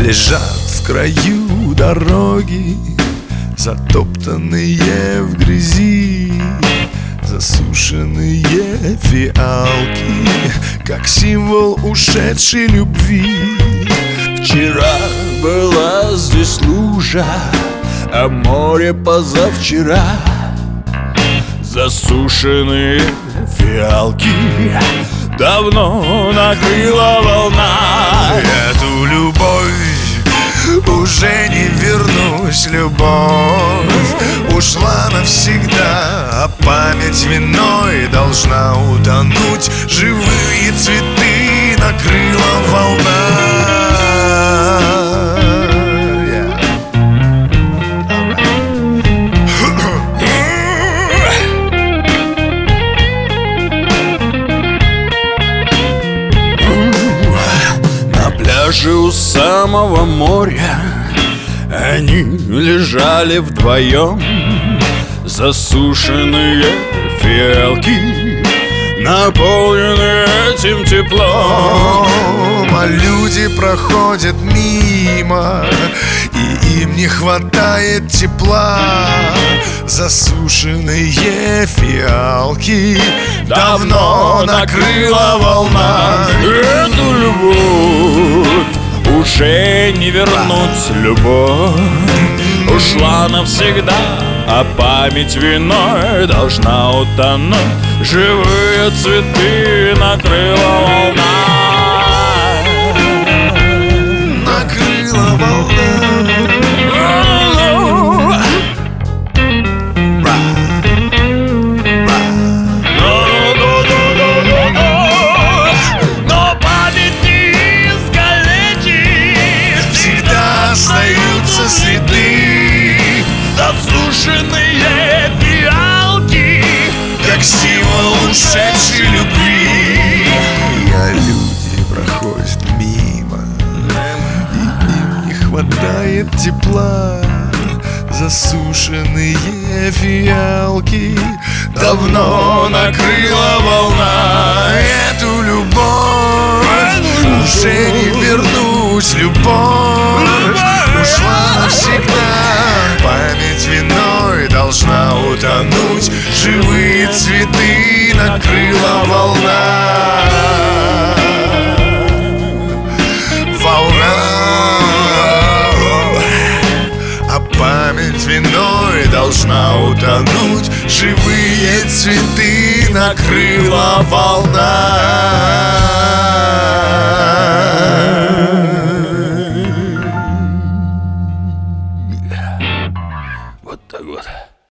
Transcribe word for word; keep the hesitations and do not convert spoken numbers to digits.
лежат в краю дороги, затоптанные в грязи, засушенные фиалки, как символ ушедшей любви. Вчера была здесь лужа, а море позавчера. Засушенные фиалки давно накрыла волна. Эту любовь уже не вернусь, любовь ушла навсегда, а память виной должна утонуть. Живые цветы накрыла волна. Даже у самого моря они лежали вдвоем, засушенные фиалки, наполненные этим теплом. А люди проходят мимо, и им не хватает тепла. Засушенные фиалки давно накрыла волна. Эту любовь уже не вернуть, любовь ушла навсегда, а память виной должна утонуть. Живые цветы накрыла волна. Накрыла волна. Остаются следы, засушенные фиалки, как символ ушедшей любви. А люди проходят мимо, и им не хватает тепла. Засушенные фиалки давно накрыла волна. Эту любовь уже не вернуть, любовь ушла навсегда, память виной должна утонуть. Живые цветы накрыла волна. Волна. А память виной должна утонуть. Живые цветы накрыла волна.